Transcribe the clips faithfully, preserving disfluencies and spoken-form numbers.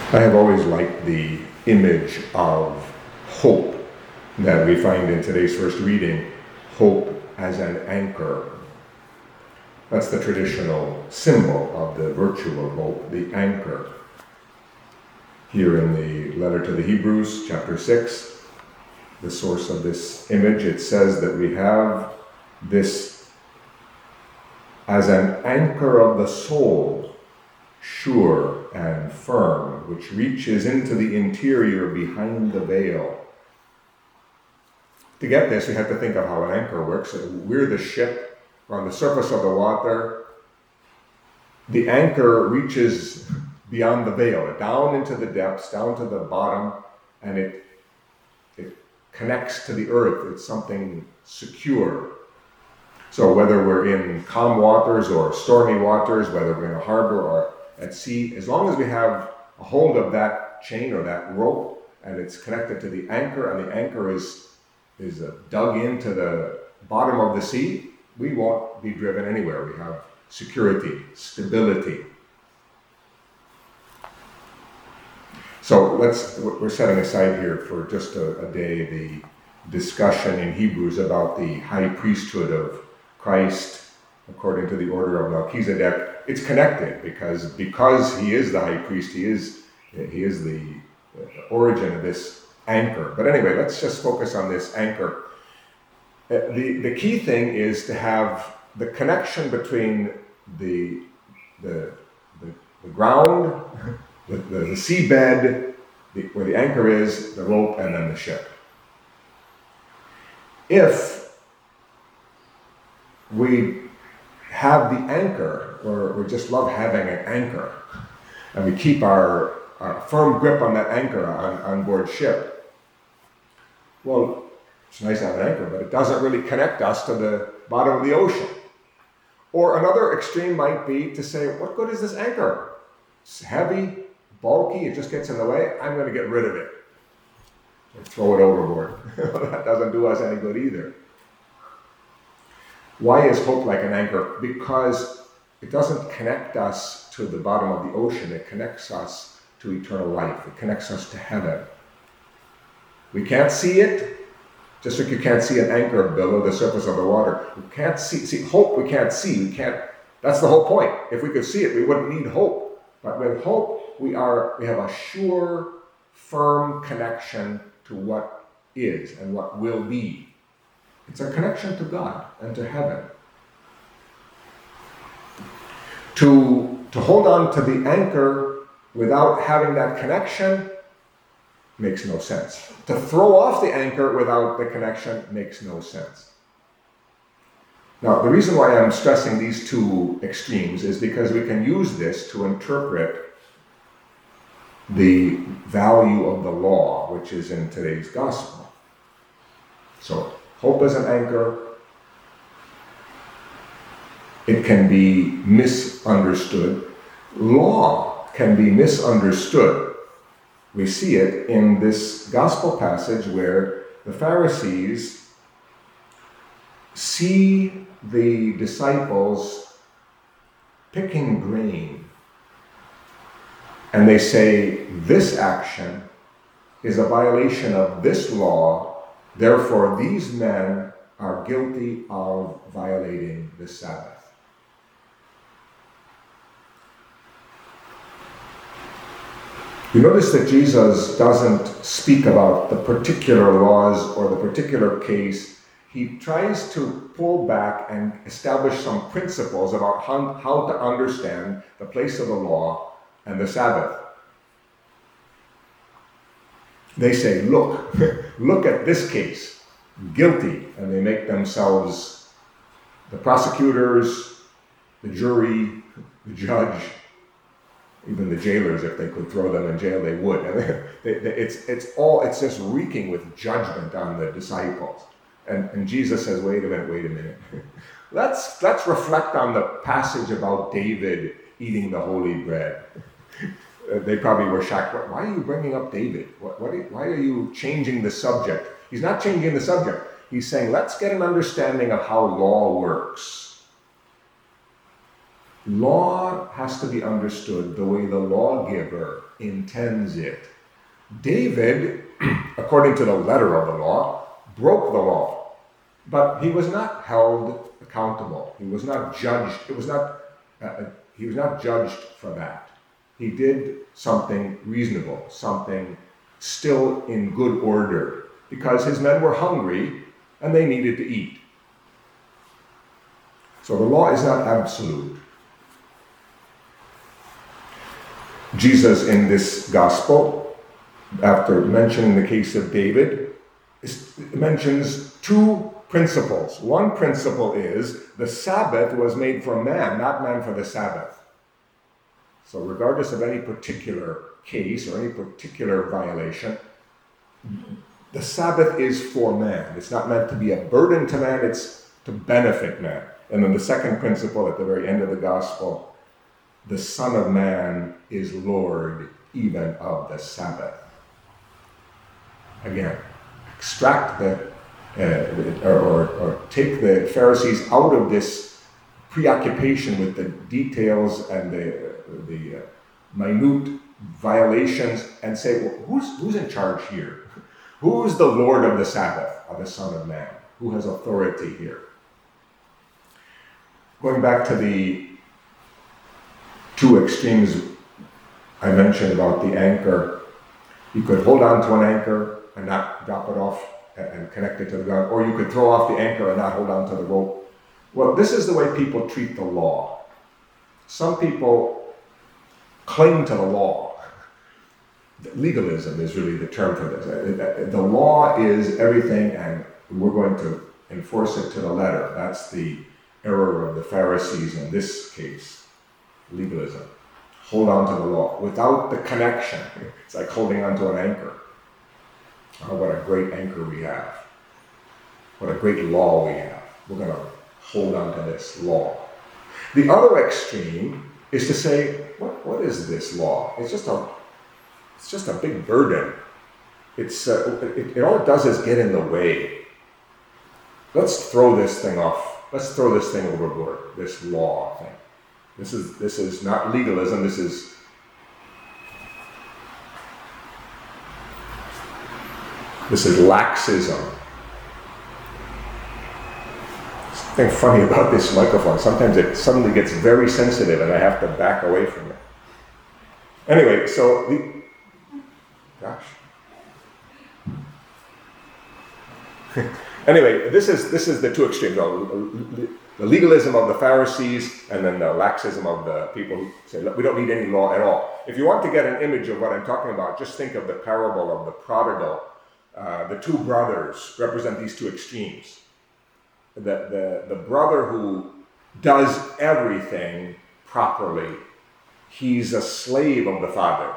I have always liked the image of hope that we find in today's first reading, hope as an anchor. That's the traditional symbol of the virtue of hope, the anchor. Here in the letter to the Hebrews, chapter six, the source of this image, it says that we have this as an anchor of the soul, sure and firm, which reaches into the interior behind the veil. To get this, we have to think of how an anchor works. We're the ship, we're on the surface of the water. The anchor reaches beyond the veil, down into the depths, down to the bottom, and it, it connects to the earth. It's something secure. So whether we're in calm waters or stormy waters, whether we're in a harbor or at sea, as long as we have a hold of that chain or that rope and it's connected to the anchor, and the anchor is is uh, dug into the bottom of the sea, we won't be driven anywhere. We have security, stability. So let's, we're setting aside here for just a, a day the discussion in Hebrews about the high priesthood of Christ according to the order of Melchizedek. It's connected because because he is the high priest, he is he is the origin of this anchor. But anyway, let's just focus on this anchor. Uh, the the key thing is to have the connection between the the the, the ground, the, the, the seabed, the, where the anchor is, the rope, and then the ship. If we have the anchor, or we just love having an anchor, and we keep our, our firm grip on that anchor on, on board ship, well, it's nice to have an anchor, but it doesn't really connect us to the bottom of the ocean. Or another extreme might be to say, what good is this anchor? It's heavy, bulky, it just gets in the way. I'm going to get rid of it. Or throw it overboard. That doesn't do us any good either. Why is hope like an anchor? Because it doesn't connect us to the bottom of the ocean. It connects us to eternal life. It connects us to heaven. We can't see it, just like you can't see an anchor below the surface of the water. We can't see, see hope we can't see. We can't, that's the whole point. If we could see it, we wouldn't need hope. But with hope, we are we have a sure, firm connection to what is and what will be. It's a connection to God and to heaven. To, to hold on to the anchor without having that connection makes no sense. To throw off the anchor without the connection makes no sense. Now, the reason why I'm stressing these two extremes is because we can use this to interpret the value of the law, which is in today's gospel. So, hope as an anchor, it can be misunderstood. Law can be misunderstood. We see it in this gospel passage where the Pharisees see the disciples picking grain, and they say, this action is a violation of this law, therefore these men are guilty of violating the Sabbath. You notice that Jesus doesn't speak about the particular laws or the particular case. He tries to pull back and establish some principles about how, how to understand the place of the law and the Sabbath. They say, look, look at this case, guilty, and they make themselves the prosecutors, the jury, the judge, even the jailers. If they could throw them in jail, they would. they, they, it's, it's all, it's just reeking with judgment on the disciples. And, and Jesus says, wait a minute, wait a minute. let's, let's reflect on the passage about David eating the holy bread. Uh, they probably were shocked. Why are you bringing up David? What, what are you, why are you changing the subject? He's not changing the subject. He's saying, let's get an understanding of how law works. Law has to be understood the way the lawgiver intends it. David, according to the letter of the law, broke the law, but he was not held accountable. He was not judged. It was not. Uh, he was not judged for that. He did something reasonable, something still in good order, because his men were hungry and they needed to eat. So the law is not absolute. Jesus in this gospel, after mentioning the case of David, mentions two principles. One principle is the Sabbath was made for man, not man for the Sabbath. So regardless of any particular case or any particular violation, the Sabbath is for man. It's not meant to be a burden to man, it's to benefit man. And then the second principle at the very end of the gospel, the Son of Man is Lord even of the Sabbath. Again, extract the, uh, or, or, or take the Pharisees out of this preoccupation with the details and the, the uh, minute violations and say, well, who's, who's in charge here? Who's the Lord of the Sabbath, of the Son of Man? Who has authority here? Going back to the two extremes I mentioned about the anchor, you could hold on to an anchor and not drop it off and connect it to the ground, or you could throw off the anchor and not hold on to the rope. Well, this is the way people treat the law. Some people cling to the law. Legalism is really the term for this. The law is everything, and we're going to enforce it to the letter. That's the error of the Pharisees in this case. Legalism. Hold on to the law without the connection. It's like holding on to an anchor. Oh, what a great anchor we have. What a great law we have. We're going to hold on to this law. The other extreme is to say, what, what is this law? It's just a, it's just a big burden. It's uh, it, it, all it does is get in the way. Let's throw this thing off. Let's throw this thing overboard, this law thing. This is this is not legalism, this is this is laxism. Something funny about this microphone. Sometimes it suddenly gets very sensitive and I have to back away from it. Anyway, so the gosh. Anyway, this is this is the two extremes. The legalism of the Pharisees and then the laxism of the people who say, look, we don't need any law at all. If you want to get an image of what I'm talking about, just think of the parable of the prodigal. Uh, the two brothers represent these two extremes. The, the, the brother who does everything properly, he's a slave of the father.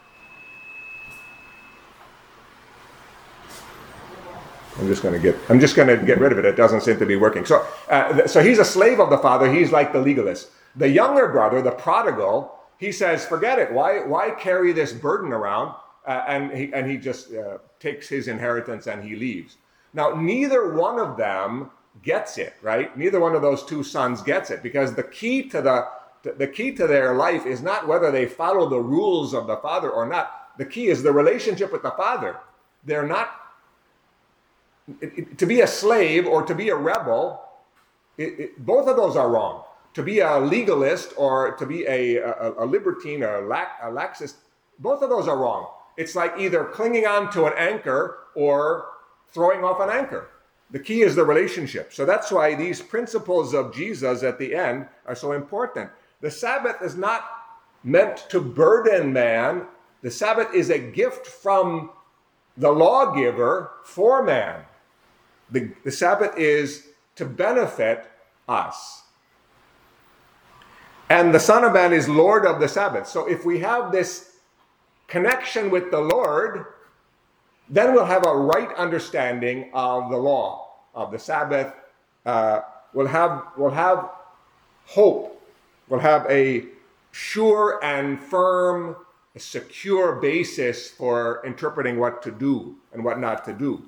I'm just going to get. I'm just going to get rid of it. It doesn't seem to be working. So, uh, th- so he's a slave of the father. He's like the legalist. The younger brother, the prodigal, he says, "Forget it. Why? Why carry this burden around?" Uh, and he and he just uh, takes his inheritance and he leaves. Now, neither one of them gets it. Right? Neither one of those two sons gets it, because the key to the the key to their life is not whether they follow the rules of the father or not. The key is the relationship with the father. They're not. It, it, to be a slave or to be a rebel, it, it, both of those are wrong. To be a legalist or to be a, a, a libertine or a, lax, a laxist, both of those are wrong. It's like either clinging on to an anchor or throwing off an anchor. The key is the relationship. So that's why these principles of Jesus at the end are so important. The Sabbath is not meant to burden man. The Sabbath is a gift from the lawgiver for man. The, the Sabbath is to benefit us. And the Son of Man is Lord of the Sabbath. So if we have this connection with the Lord, then we'll have a right understanding of the law, of the Sabbath. Uh, we'll have, we'll have hope. We'll have a sure and firm, secure basis for interpreting what to do and what not to do.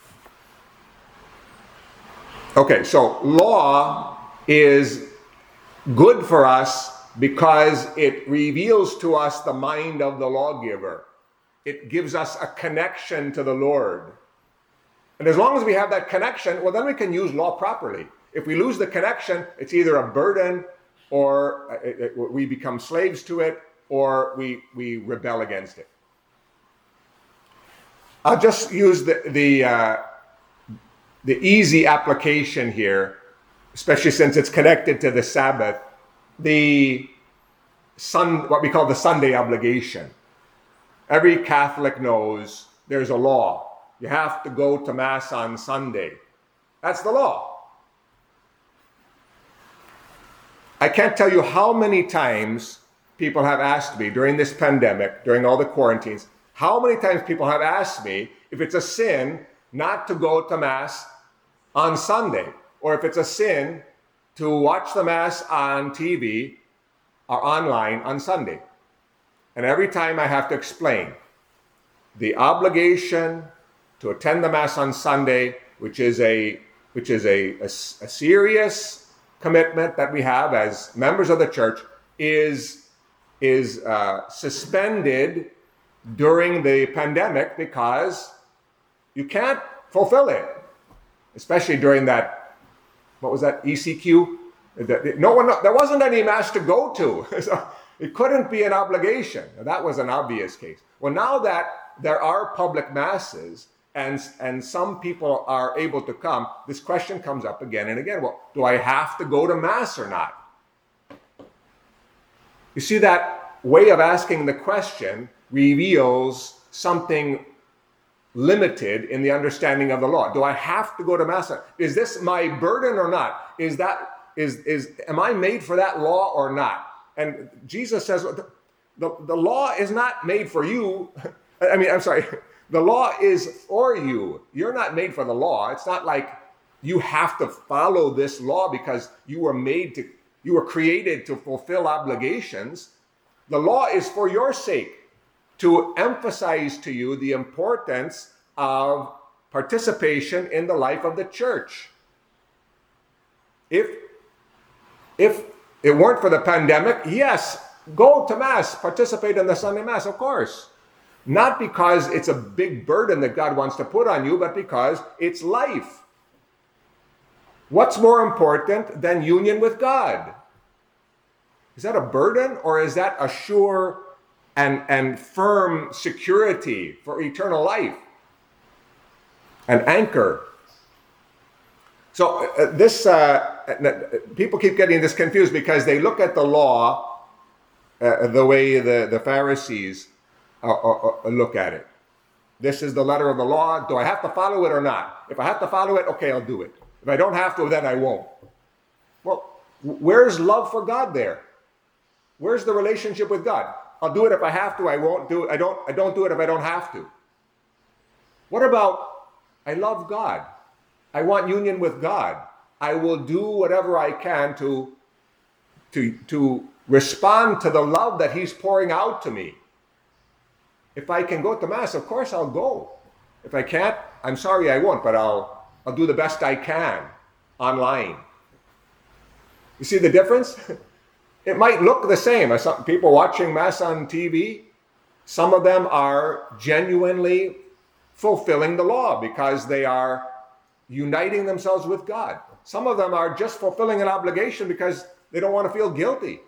Okay, so law is good for us because it reveals to us the mind of the lawgiver. It gives us a connection to the Lord. And as long as we have that connection, well, then we can use law properly. If we lose the connection, it's either a burden, or it, it, we become slaves to it, or we, we rebel against it. I'll just use the, the, uh, the easy application here, especially since it's connected to the Sabbath, the sun, what we call the Sunday obligation. Every Catholic knows there's a law. You have to go to Mass on Sunday. That's the law. I can't tell you how many times people have asked me during this pandemic, during all the quarantines, how many times people have asked me if it's a sin not to go to Mass on Sunday, or if it's a sin to watch the Mass on T V or online on Sunday. And every time I have to explain the obligation to attend the Mass on Sunday, which is a which is a, a, a serious commitment that we have as members of the church, is is uh, suspended during the pandemic because you can't fulfill it, especially during that, what was that, E C Q? No one, there wasn't any Mass to go to, so it couldn't be an obligation. That was an obvious case. Well, now that there are public Masses, and, and some people are able to come, this question comes up again and again. Well, do I have to go to Mass or not? You see, that way of asking the question reveals something limited in the understanding of the law. Do I have to go to Mass? Is this my burden or not? Is that is is am I made for that law or not? And Jesus says the, the, the law is not made for you. I mean, I'm sorry. The law is for you. You're not made for the law. It's not like you have to follow this law because you were made to, you were created to fulfill obligations. The law is for your sake, to emphasize to you the importance of participation in the life of the church. If, if it weren't for the pandemic, yes, go to Mass, participate in the Sunday Mass, of course. Not because it's a big burden that God wants to put on you, but because it's life. What's more important than union with God? Is that a burden, or is that a sure and, and firm security for eternal life? An anchor. So uh, this, uh, people keep getting this confused because they look at the law uh, the way the, the Pharisees uh, uh, uh, look at it. This is the letter of the law. Do I have to follow it or not? If I have to follow it, okay, I'll do it. If I don't have to, then I won't. Well, where's love for God there? Where's the relationship with God? I'll do it if I have to. I won't do it. I don't, I don't do it if I don't have to. What about, I love God. I want union with God. I will do whatever I can to, to, to respond to the love that He's pouring out to me. If I can go to Mass, of course I'll go. If I can't, I'm sorry I won't, but I'll, I'll do the best I can online. You see the difference? It might look the same as some people watching Mass on T V. Some of them are genuinely fulfilling the law because they are uniting themselves with God. Some of them are just fulfilling an obligation because they don't want to feel guilty.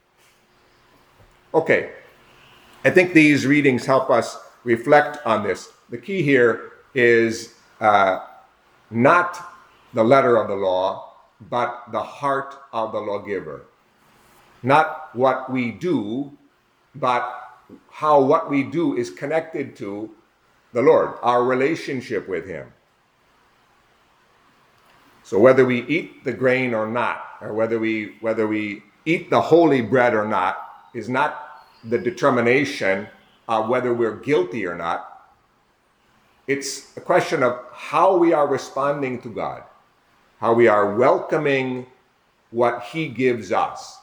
Okay, I think these readings help us reflect on this. The key here is uh, not the letter of the law, but the heart of the lawgiver. Not what we do, but how what we do is connected to the Lord, our relationship with Him. So whether we eat the grain or not, or whether we whether we eat the holy bread or not, is not the determination of whether we're guilty or not. It's a question of how we are responding to God, how we are welcoming what He gives us.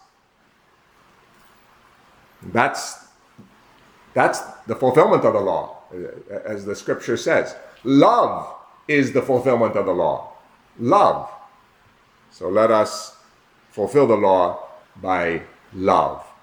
That's, that's the fulfillment of the law, as the scripture says. Love is the fulfillment of the law. Love. So let us fulfill the law by love.